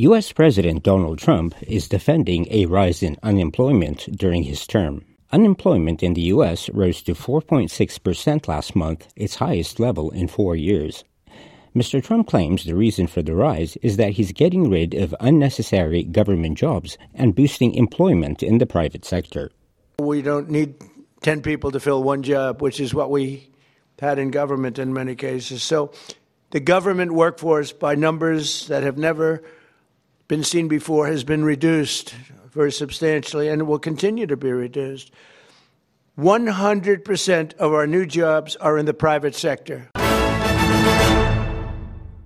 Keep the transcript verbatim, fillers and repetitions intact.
U S. President Donald Trump is defending a rise in unemployment during his term. Unemployment in the U S rose to four point six percent last month, its highest level in four years. Mister Trump claims the reason for the rise is that he's getting rid of unnecessary government jobs and boosting employment in the private sector. We don't need ten people to fill one job, which is what we had in government in many cases. So the government workforce, by numbers that have never been seen before, has been reduced very substantially and will continue to be reduced. one hundred percent of our new jobs are in the private sector.